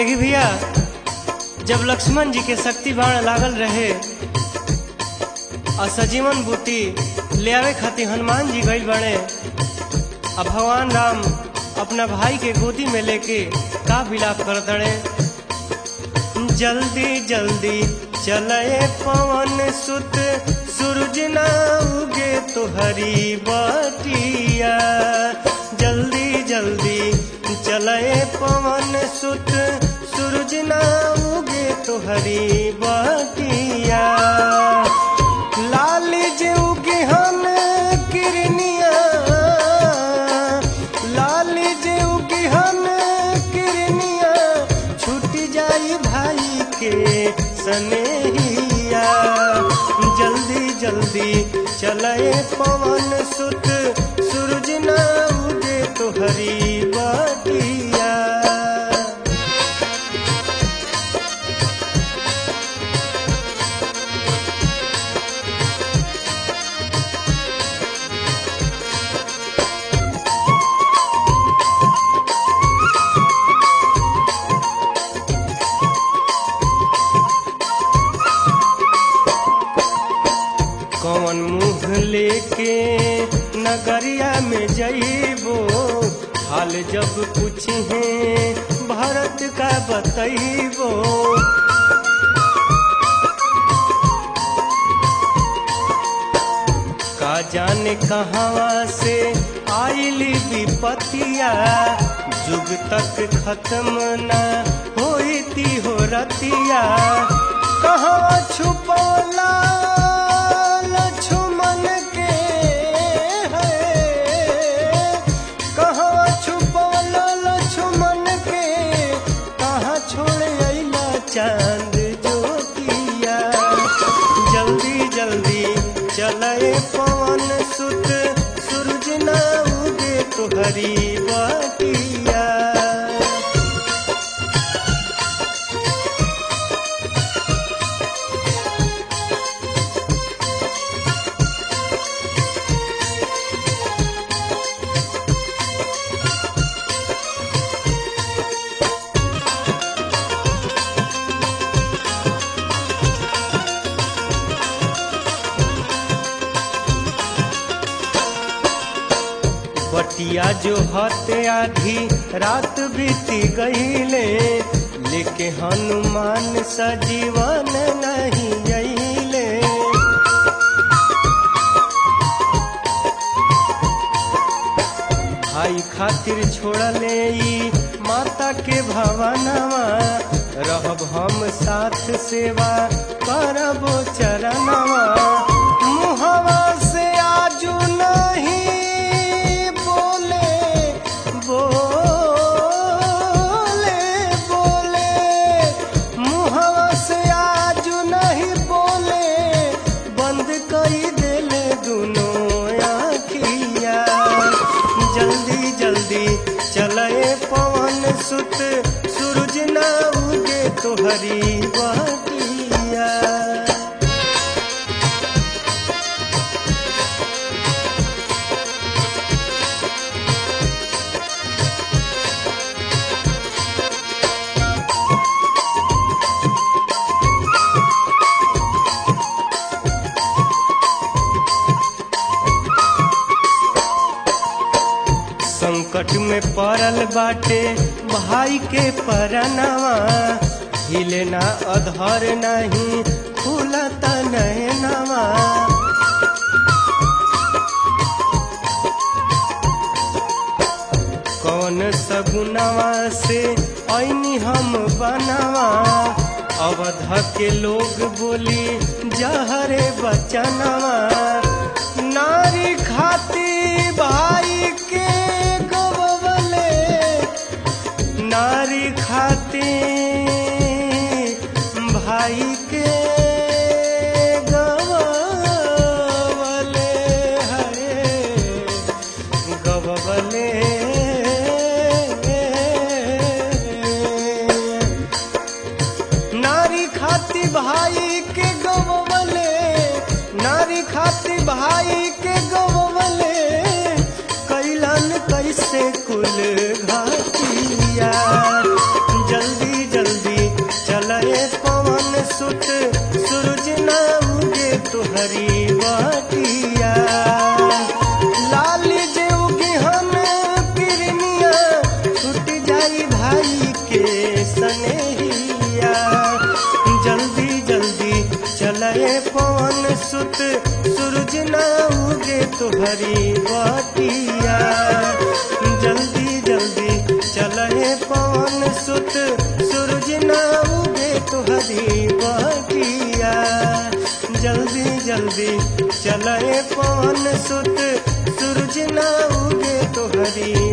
देखी भैया, जब लक्ष्मण जी के शक्ति बाण लागल रहे और सजीवन बूटी ले आवे खातिर हनुमान जी गइल बने, अब भगवान राम अपना भाई के गोदी में लेके का विलाप कर दड़े। जल्दी जल्दी चले पवन सुत, सूरज ना उगे तो हरी बटिया। जल्दी जल्दी चले पवन सुत, सूरज ना उगे तो हरी बटिया। लाल जे उगे हन किरनिया, लाल जे उगे हन किरनिया, छूट जाई भाई के सनेहिया। जल्दी जल्दी चले पवन सुत, सूरज ना उगे तो हरी बटिया। कौन मुँह लेके नगरिया में जइबो, हाल जब पूछे भरत का बतइबो। का जाने कहवा से आइली विपतिया, जुग तक खत्म न होती हो रतिया। कहाँ छुपौला लक्ष्मण के है, कहाँ छुपौला लक्ष्मण के, कहाँ छोड़ अइला चांद ज्योतिया। जल्दी जल्दी चले पवन सुत, सूरज ना उगे तो हरी बटिया। बटिया जो हते आधी रात बीती गईले, लेके हनुमान सजीवन नहीं जइले। भाई खातिर छोड़ले ई माता के भवनवा, रहब हम साथ सेवा करबो चरणवा। मुहवा से आजू नहीं चले पवन सुत, सूरज ना उगे तो हरी बटिया। संकट में पड़ल बाटे भाई के परनवा, हिले ना अधर नहीं खुलता नैनवा। कौन सगुनवा से ऐनी हम बनवा, अवध के लोग बोली जहरे बचनवा। नारी खाती भाई के गवले, नारी खाती भाई के गवले है, गवले नारी खाती भाई के गवले, नारी खाती भाई के गवले। कैलन कैसे कुल घाटिया, जल्दी जल्दी सुत सूरज ना उगे तुहरी बटिया लाली जे उगी हम पिरनिया छूट जाई भाई के सनेहिया जल्दी जल्दी चले पवन सुत सूरज ना उगे तुहरी बटिया जल्दी जल्दी चले पवन सुत सूरज ना उगे तुहरी बटिया जल्दी जल्दी चले पवन सुत सूरज ना उगे तुहरी